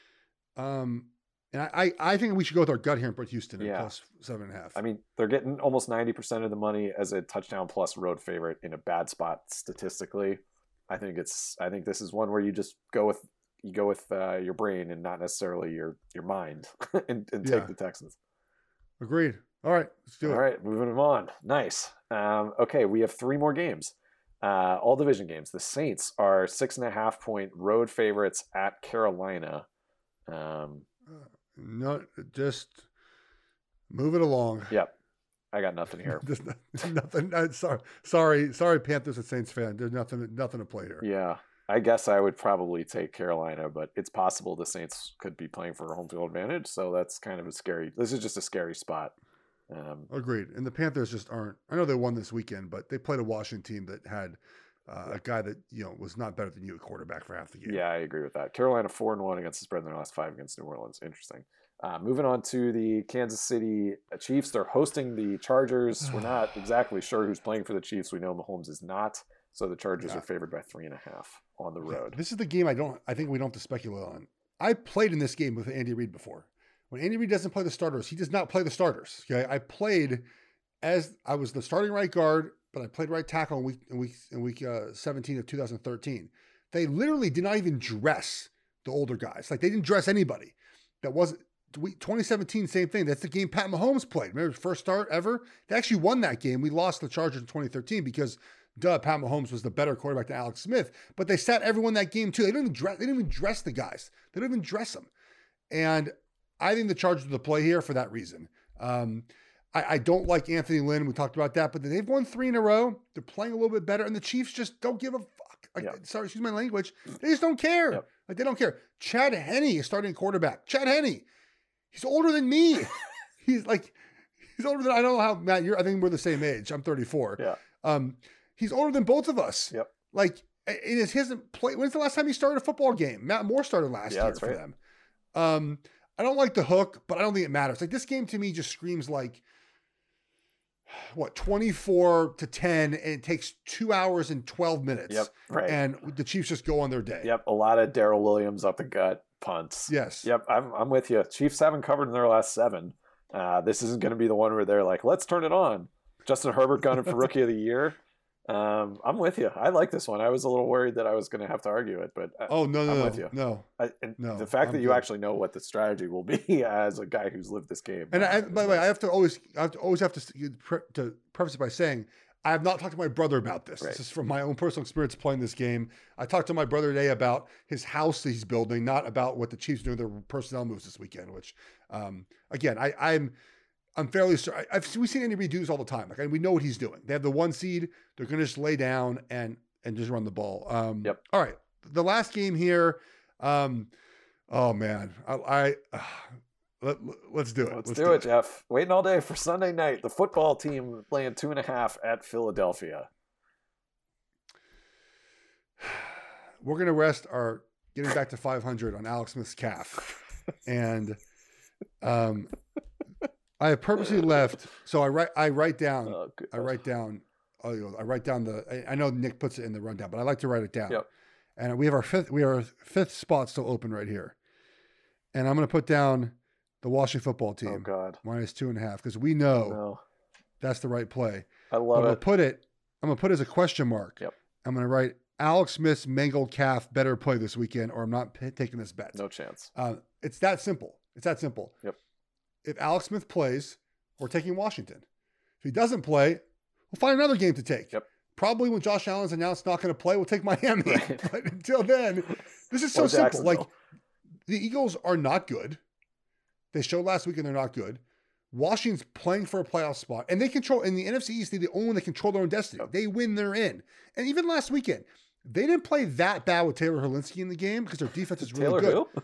Um, and I, I, I think we should go with our gut here and put Houston at Yeah. plus seven and a half. I mean, they're getting almost ninety percent of the money as a touchdown plus road favorite in a bad spot statistically. I think it's I think this is one where you just go with you go with uh, your brain and not necessarily your your mind and, and take Yeah. the Texans. Agreed. All right, let's do All it. right, moving them on. Nice. Um, okay, we have three more games. Uh, all division games. The Saints are six and a half point road favorites at Carolina. Um, No, just move it along. yep, I got nothing here. Just nothing. I, sorry, sorry, sorry, Panthers and Saints fan. There's nothing, nothing to play here. Yeah, I guess I would probably take Carolina, but it's possible the Saints could be playing for a home field advantage. So that's kind of a scary. This is just a scary spot. Um, Agreed. And the Panthers just aren't. I know they won this weekend, but they played a Washington team that had uh, a guy that you know was not better than you at quarterback for half the game. yeah, I agree with that. Carolina four and one against the spread in their last five against New Orleans. Interesting. Uh, moving on to the Kansas City Chiefs. They're hosting the Chargers. We're not exactly sure who's playing for the Chiefs. We know Mahomes is not. So the Chargers Yeah. are favored by three and a half on the Yeah, road. this is the game I don't. I think we don't have to speculate on. I played in this game with Andy Reid before. When Andy Reid doesn't play the starters, he does not play the starters. Okay, I played as I was the starting right guard, but I played right tackle in week in week in week uh, seventeen of two thousand thirteen. They literally did not even dress the older guys. Like they didn't dress anybody. That wasn't twenty seventeen. Same thing. That's the game Pat Mahomes played. Remember his first start ever? They actually won that game. We lost the Chargers in twenty thirteen because. Duh, Pat Mahomes was the better quarterback than Alex Smith, but they sat everyone that game too. They didn't even dress. They didn't even dress the guys. They didn't even dress them. And I think the Chargers are the play here for that reason. Um, I, I don't like Anthony Lynn. We talked about that, but they've won three in a row. They're playing a little bit better, and the Chiefs just don't give a fuck. Like, Yep. Sorry, excuse my language. They just don't care. Yep. Like they don't care. Chad Henne is starting quarterback. Chad Henne, he's older than me. he's like, he's older than I don't know how Matt. You're. I think we're the same age. I'm thirty-four. Yeah. Um, he's older than both of us. Yep. Like it is his play. When's the last time he started a football game? Matt Moore started last Yeah, year that's for right. them. Um, I don't like the hook, but I don't think it matters. Like this game to me just screams like what twenty-four to ten, and it takes two hours and twelve minutes. Yep. Right. And the Chiefs just go on their day. Yep. A lot of Darrell Williams up the gut punts. Yes. Yep. I'm I'm with you. Chiefs haven't covered in their last seven. Uh, this isn't going to be the one where they're like, let's turn it on. Justin Herbert gunning for Rookie of the Year. Um, I'm with you. I like this one. I was a little worried that I was going to have to argue it, but I, Oh no no I'm no with you. no. I, and No, the fact I'm that you good. actually know what the strategy will be as a guy who's lived this game. And I, uh, by is the way, I nice. have to always, I have to always have to pre- to preface it by saying I have not talked to my brother about this. Right. This is from my own personal experience playing this game. I talked to my brother today about his house that he's building, not about what the Chiefs do with their personnel moves this weekend. Which, um, again, I, I'm, I'm fairly sure. I- I've we've seen Andy Reid do this all the time. Like we know what he's doing. They have the one seed. They're going to just lay down and and just run the ball. Um, Yep. All right. The last game here. Um, oh man, I. I uh, let, let's do it. Let's, do, it, Jeff. Waiting all day for Sunday night. The football team laying two and a half at Philadelphia. We're going to rest our getting back to five hundred on Alex Smith's calf. And um, I have purposely left. So I write, I write down, Oh, good. I write down, oh, you know, I write down the, I, I know Nick puts it in the rundown, but I like to write it down. Yep. And we have our fifth, we have our fifth spot still open right here. And I'm going to put down the Washington football team Oh God. minus two and a half, because we know No. that's the right play. I But love I'm going it. to put it, I'm going to put it as a question mark. Yep. I'm going to write Alex Smith's mangled calf better play this weekend, or I'm not p- taking this bet. No chance. Uh, it's that simple. It's that simple. Yep. If Alex Smith plays, we're taking Washington. If he doesn't play, we'll find another game to take. Yep. Probably when Josh Allen's announced not going to play, we'll take Miami. Right. But until then, this is so Or simple. Like Jacksonville. the Eagles are not good. They showed last week and they're not good. Washington's playing for a playoff spot, and they control in the N F C East. They're the only one that control their own destiny. Yep. They win, they're in. And even last weekend, they didn't play that bad with Taylor Helinski in the game because their defense is really Taylor good. who?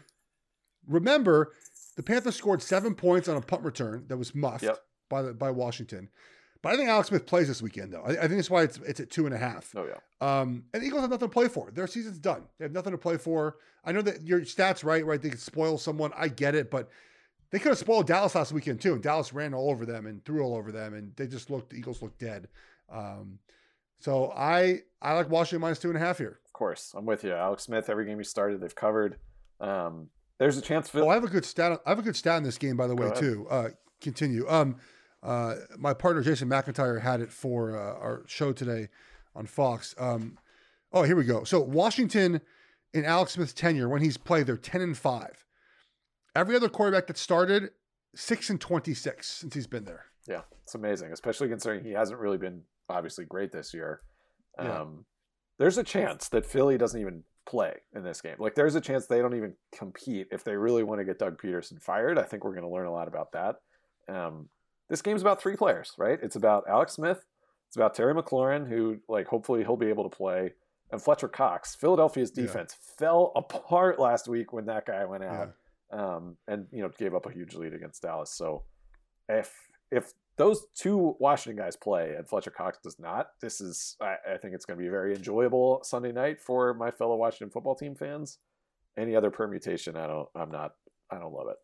Remember, the Panthers scored seven points on a punt return that was muffed Yep. by the, by Washington. But I think Alex Smith plays this weekend, though. I, I think that's why it's it's at two and a half. Oh yeah. Um, and the Eagles have nothing to play for. Their season's done. They have nothing to play for. I know that your stats right, right? They could spoil someone. I get it, but they could have spoiled Dallas last weekend too. And Dallas ran all over them and threw all over them, and they just looked. The Eagles looked dead. Um, so I I like Washington minus two and a half here. Of course, I'm with you. Alex Smith. Every game he started, they've covered. Um, there's a chance. Phil- Oh, I have a good stat. I have a good stat in this game, by the Go way, ahead. too. Uh, continue. Um, uh, my partner Jason McIntyre had it for uh, our show today on Fox. Um, oh, here we go. So Washington in Alex Smith's tenure, when he's played, they're ten and five. Every other quarterback that started, six and twenty-six since he's been there. Yeah, it's amazing, especially considering he hasn't really been obviously great this year. Um, Yeah. There's a chance that Philly doesn't even play in this game. Like, there's a chance they don't even compete if they really want to get Doug Peterson fired. I think we're going to learn a lot about that. Um, this game's about three players, right? It's about Alex Smith. It's about Terry McLaurin, who, like, hopefully he'll be able to play, and Fletcher Cox. Philadelphia's Yeah. defense fell apart last week when that guy went Yeah. out. Um, and you know gave up a huge lead against Dallas. So if if those two Washington guys play and Fletcher Cox does not, this is I, I think it's going to be a very enjoyable Sunday night for my fellow Washington football team fans. Any other permutation, I don't. I'm not. I don't love it.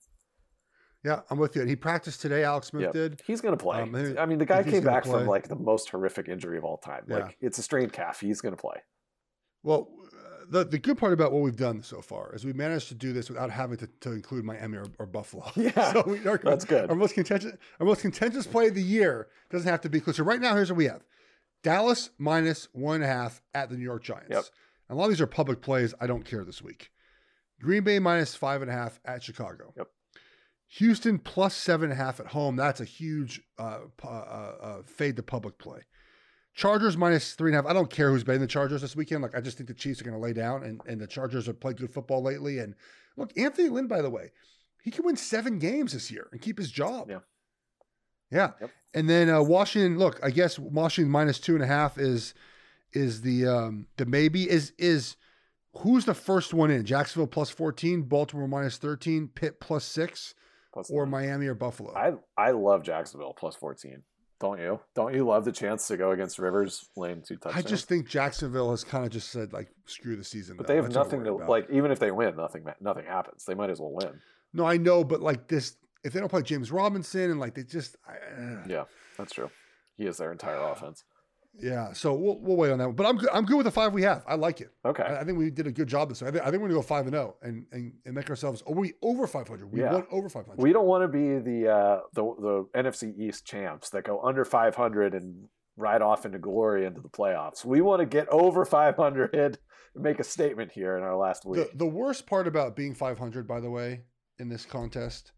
Yeah, I'm with you. And he practiced today. Alex Smith Yep. did. He's going to play. Um, I I mean, the guy think he's came gonna back play. from like the most horrific injury of all time. Yeah. Like it's a strained calf. He's going to play. Well, the the good part about what we've done so far is we managed to do this without having to, to include Miami or, or Buffalo. Yeah, so we, our, that's good. Our most contentious, our most contentious play of the year doesn't have to be close. So right now, here's what we have: Dallas minus one and a half at the New York Giants. Yep. And a lot of these are public plays. I don't care this week. Green Bay minus five and a half at Chicago. Yep. Houston plus seven and a half at home. That's a huge uh, uh, uh, fade to public play. Chargers minus three and a half. I don't care who's betting the Chargers this weekend. Like, I just think the Chiefs are going to lay down, and, and the Chargers have played good football lately. And look, Anthony Lynn, by the way, he can win seven games this year and keep his job. Yeah. Yeah. Yep. And then uh, Washington, look, I guess Washington minus two and a half is is the um, the maybe is is who's the first one in? Jacksonville plus fourteen, Baltimore minus thirteen, Pitt plus six, Plus or nine. Miami or Buffalo. I I love Jacksonville plus fourteen. Don't you? Don't you love the chance to go against Rivers laying two touchdowns? I just think Jacksonville has kind of just said like screw the season. But though. they have That's what I'm nothing to worried about. like. Even if they win, nothing nothing happens. They might as well win. No, I know, but like this, if they don't play James Robinson and like they just, I, uh, Yeah, that's true. He is their entire offense. yeah. So we'll we'll wait on that one. But I'm good. I'm good with the five we have. I like it. Okay. I, I think we did a good job this year. I think, I think we're gonna go five and zero and and and make ourselves. Oh, we over five hundred. We Yeah. won over five hundred. We don't want to be the uh, the the N F C East champs that go under five hundred and ride off into glory into the playoffs. We want to get over five hundred and make a statement here in our last week. The, the worst part about being five hundred, by the way, in this contest,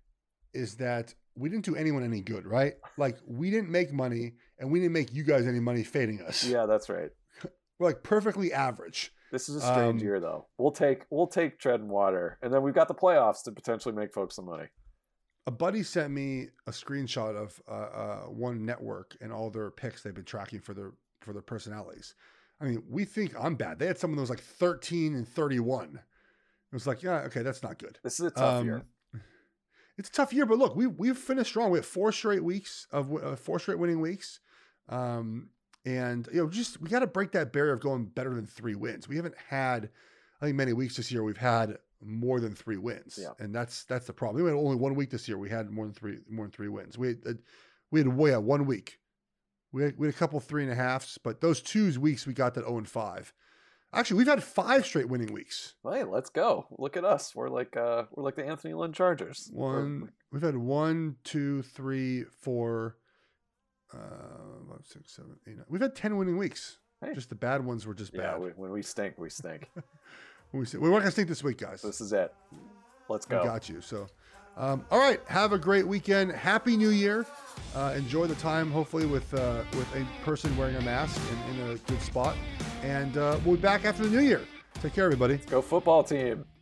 is that we didn't do anyone any good, right? Like we didn't make money, and we didn't make you guys any money fading us. Yeah, that's right. We're like perfectly average. This is a strange Um, year, though. We'll take we'll take treading water, and then we've got the playoffs to potentially make folks some money. A buddy sent me a screenshot of uh, uh, one network and all their picks they've been tracking for their for their personalities. I mean, we think I'm bad. They had someone that was like thirteen and thirty-one. It was like, yeah, okay, that's not good. This is a tough Um, year. It's a tough year, but look, we we've finished strong. We have four straight weeks of uh, four straight winning weeks, um, and you know, just we got to break that barrier of going better than three wins. We haven't had, I think, many weeks this year. We've had more than three wins, Yeah. and that's that's the problem. We had only one week this year. We had more than three more than three wins. We had uh, we had we had one week. We had, we had a couple three and a halves, but those two weeks we got that zero and five. Actually, we've had five straight winning weeks. Hey, let's go. Look at us. We're like uh we're like the Anthony Lynn Chargers. We're- One, we've had one, two, three, four, uh, five, six, seven, eight, nine. We've had ten winning weeks. Hey. Just the bad ones were just yeah, bad. we, when we stink, we stink. we, we weren't gonna stink this week, guys. This is it. Let's We go. got you. So, um, all right. Have a great weekend. Happy New Year. Uh, enjoy the time, hopefully, with uh, with a person wearing a mask and in a good spot. And uh, we'll be back after the New Year. Take care, everybody. Go football team.